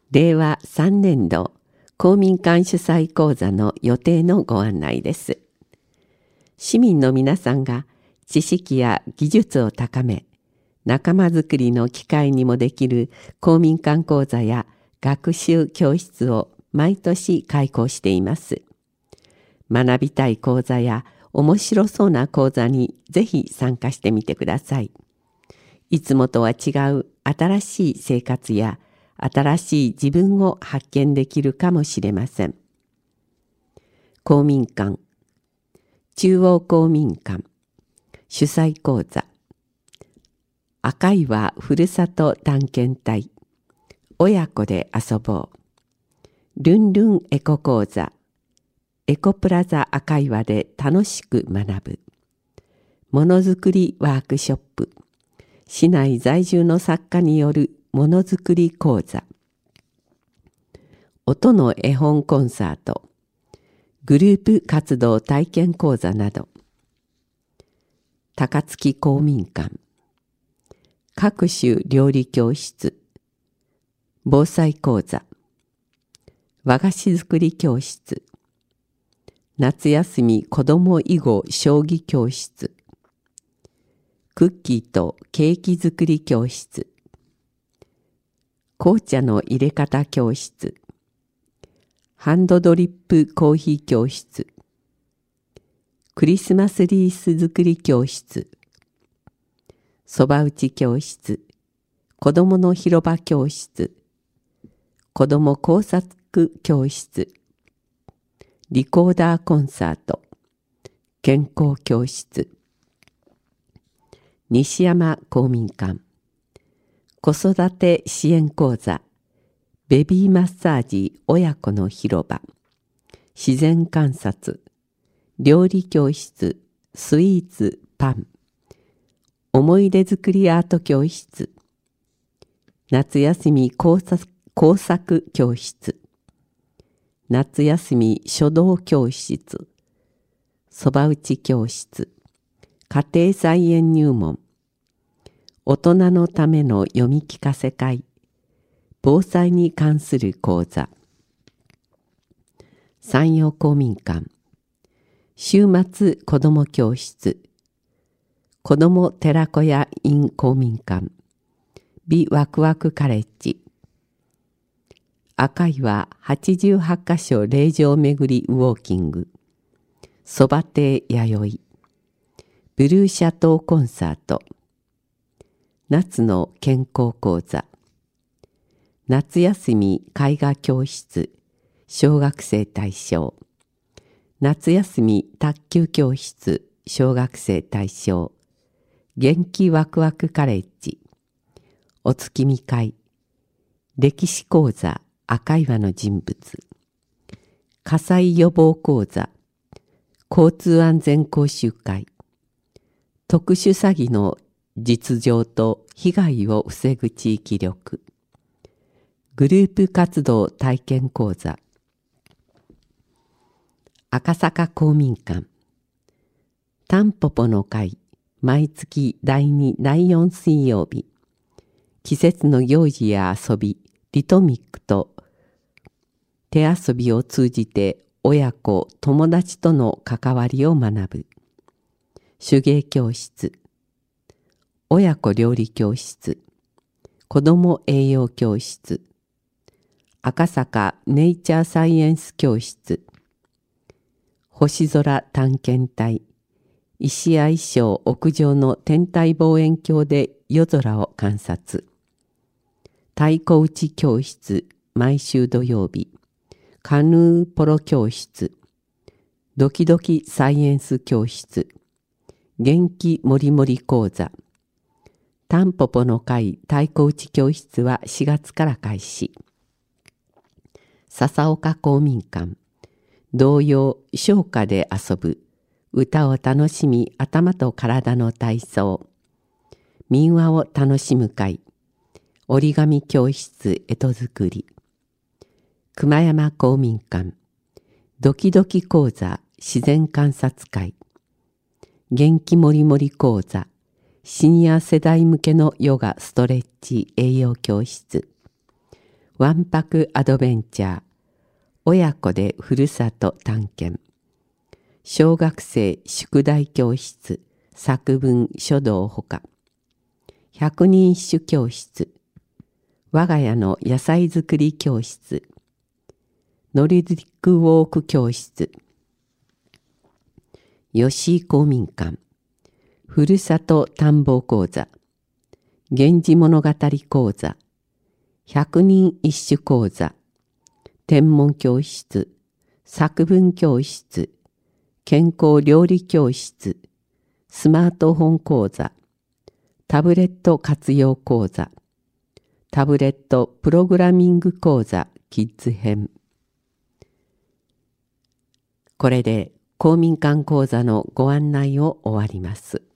令和3年度公民館主催講座の予定のご案内です。市民の皆さんが知識や技術を高め、仲間づくりの機会にもできる公民館講座や学習教室を毎年開講しています。学びたい講座や面白そうな講座にぜひ参加してみてください。いつもとは違う新しい生活や新しい自分を発見できるかもしれません。公民館、中央公民館、主催講座、赤岩ふるさと探検隊、親子で遊ぼう、ルンルンエコ講座、エコプラザ赤岩で楽しく学ぶ、ものづくりワークショップ、市内在住の作家によるものづくり講座、音の絵本コンサート、グループ活動体験講座など、高槻公民館、各種料理教室、防災講座、和菓子作り教室、夏休み子ども囲碁将棋教室、クッキーとケーキ作り教室、紅茶の入れ方教室、ハンドドリップコーヒー教室、クリスマスリース作り教室、そば打ち教室、子どもの広場教室、子ども工作教室、リコーダーコンサート、健康教室、西山公民館、子育て支援講座、ベビーマッサージ親子の広場、自然観察、料理教室、スイーツパン、思い出作りアート教室、夏休み工作教室、夏休み書道教室、そば打ち教室、家庭菜園入門、大人のための読み聞かせ会、防災に関する講座、山陽公民館、週末子ども教室、子ども寺子屋 in 公民館、美ワクワクカレッジ、赤岩88カ所霊場巡りウォーキング、そば亭弥生、ブルーシャトーコンサート、夏の健康講座、夏休み絵画教室、小学生対象、夏休み卓球教室、小学生対象、元気ワクワクカレッジ、お月見会、歴史講座赤岩の人物、火災予防講座、交通安全講習会、特殊詐欺の実情と被害を防ぐ地域力、グループ活動体験講座、赤坂公民館、タンポポの会、毎月第2、第4水曜日、季節の行事や遊び、リトミックと手遊びを通じて親子、友達との関わりを学ぶ、手芸教室、親子料理教室、子ども栄養教室、赤坂ネイチャーサイエンス教室、星空探検隊、石合省屋上の天体望遠鏡で夜空を観察、太鼓打ち教室、毎週土曜日、カヌーポロ教室、ドキドキサイエンス教室、元気もりもり講座、タンポポの会太鼓打ち教室は4月から開始。笹岡公民館、童謡唱歌で遊ぶ、歌を楽しみ頭と体の体操、民話を楽しむ会、折り紙教室干支作り、熊山公民館、ドキドキ講座自然観察会、元気もりもり講座、シニア世代向けのヨガストレッチ栄養教室、 わんぱくアドベンチャー、親子でふるさと探検、小学生宿題教室、作文書道ほか、百人一首教室、我が家の野菜作り教室、ノルディックウォーク教室、吉井公民館、ふるさと田んぼ講座、源氏物語講座、百人一首講座、天文教室、作文教室、健康料理教室、スマートフォン講座、タブレット活用講座、タブレットプログラミング講座キッズ編。これで公民館講座のご案内を終わります。